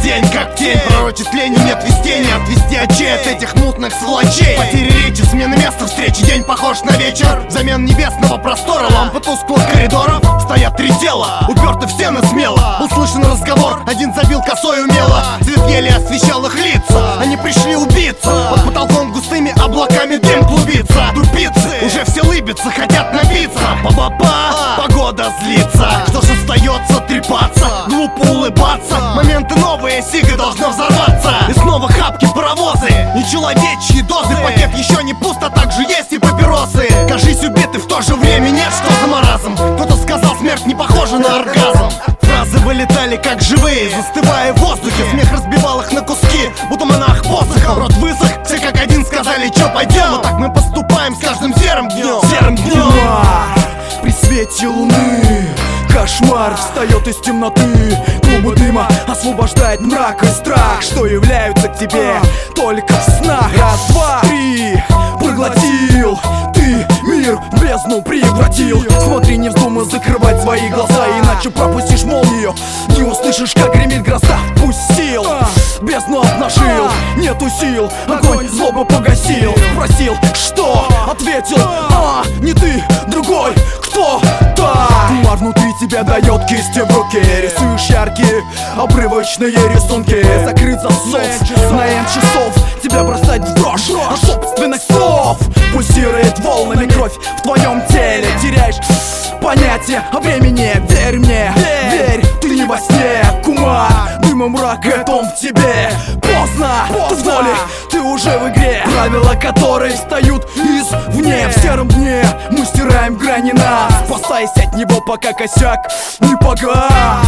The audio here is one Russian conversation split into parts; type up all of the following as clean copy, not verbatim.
день, как тень. Пророчит лень, нет вестей, не отвести очей от этих мутных сволочей. Потери речи, смены места встречи, день похож на вечер. Взамен небесного простора, лампы тусклых коридоров. Стоят три тела, уперты в стены смело. Услышан разговор, один забил косой умело. Свет еле освещал их лица, они пришли убиться. Под потолком густыми облаками дым клубится. Тупицы, уже все лыбятся, хотят напиться. Ба-ба-ба, погода злится. Что ж остается трепаться, глупо улыбаться. Моменты новые, сига должна взорваться. И снова хапки, паровозы, нечеловечьи дозы. Пакет еще не пуст, а также есть и папиросы. Кажись убиты, в то же время нет, что за маразм. Кто-то сказал, смерть не похожа на оргазм. Фразы вылетали как живые, застывая в воздухе. Смех разбивал их на куски, будто монах посохом. Рот высох, все как один сказали, чё пойдем. Вот так мы поступаем с каждым серым днем. Серым днем. При свете луны кошмар встает из темноты. Клубы дыма освобождает мрак и страх, что являются к тебе только в снах. Раз, два, три, проглотил ты мир, в бездну превратил. Смотри, не вздумай закрывать свои глаза, иначе пропустишь молнию. Не услышишь, как гремит гроза. Пустил, бездну обнажил, нету сил, огонь злобы погасил. Спросил, что? Ответил, не ты, другой, кто-то. Туман внутри тебя дает кисти в руке. Рисуешь яркие, обрывочные рисунки. Закрыт засов, на N часов тебя бросать в дрожь от собственных слов. Пульсирует волнами кровь в твоем теле. Теряешь понятие о времени. Верь мне, верь, ты не во сне. Кумар, дымом мрак, это он в тебе. Поздно, ты в воле, ты уже в игре. Правила которой встают извне. В сером дне мы стираем грани нас, спасаясь от него, пока косяк не погас.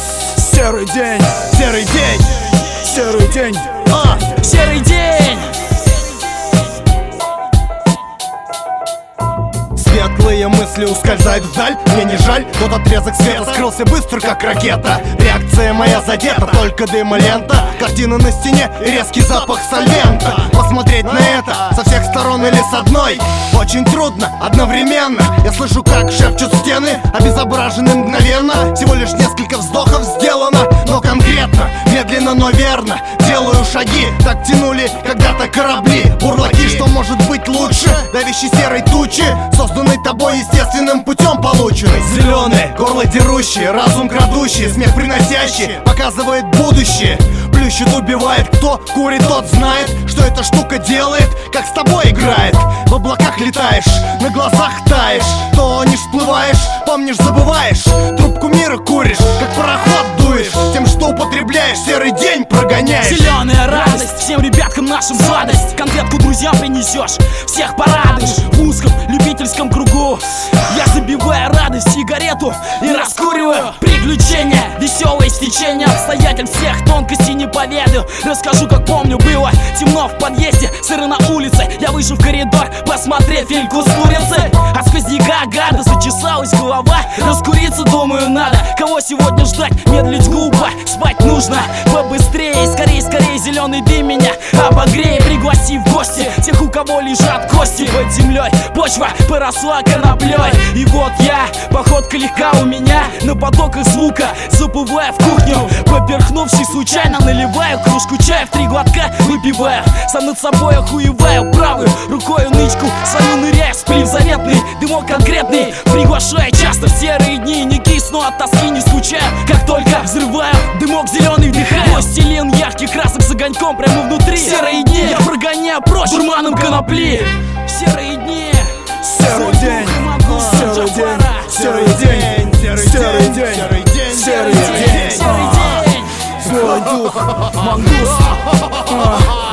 Серый день, серый день, серый день, серый день. Светлые мысли ускользают вдаль, мне не жаль. Тот отрезок света скрылся быстро, как ракета. Реакция моя задета, только дым и лента. Картина на стене и резкий запах сольвента. Посмотреть на это со всех сторон или с одной очень трудно одновременно. Я слышу, как шепчут стены, обезображены мгновенно. Всего лишь несколько вздохов сделано, но конкретно, медленно, но верно. Делаю шаги, так тянули когда-то корабли. Бурлаки, что может быть лучше давящей серой тучи, созданный тобой естественным путем полученный. Зеленый, горло дерущий, разум крадущий, смех приносящий, показывает будущее. Плющит, убивает, кто курит, тот знает, что эта штука делает, как с тобой играет. В облаках летаешь, на глазах таешь, тонешь, всплываешь, помнишь, забываешь. Трубку мира куришь, как пароход дуешь, тем, что употребляешь, серый день прогоняешь. Зеленая радость, всем ребяткам нашим сладость. Конфетку друзьям принесешь, всех порадуешь. В узком любительском кругу я забиваю радость, сигарету и раскуриваю. Приключения, веселое стечение обстоятельств, всех тонкостей не поведаю. Расскажу, как помню, было темно в подъезде, сыро на улице. Я вышел в коридор посмотреть фильм «Кустурицы». От сквозняка гада зачесалась голова. Раскуриться, думаю, надо. Кого сегодня ждать? Медлить глупо, спать нужно побыстрее. Скорей, скорей, зеленый дым меня обогрей. Пригласи в гости тех, у кого лежат кости под землей. Почва поросла коноплей. И вот я, походка легка у меня, на потоках звука заплываю в кухню. Поперхнувшись случайно, наливаю кружку чая, в 3 глотка выпиваю. Сам над собой охуеваю, правой рукой нычку свою ныряю. Сплив заветный, дымок конкретный, приглашаю часто в серые дни. Не кисну от тоски, не скучаю, как только взрываю дымок зеленый вдыхаю. Властелин ярких красок с огоньком прямо внутри. Серые дни я прогоняю прочь дурманом конопли. Серые дни, серый день, серый день, серый день, серый день, серый день, серый день, серый день. Злой дух, мангус.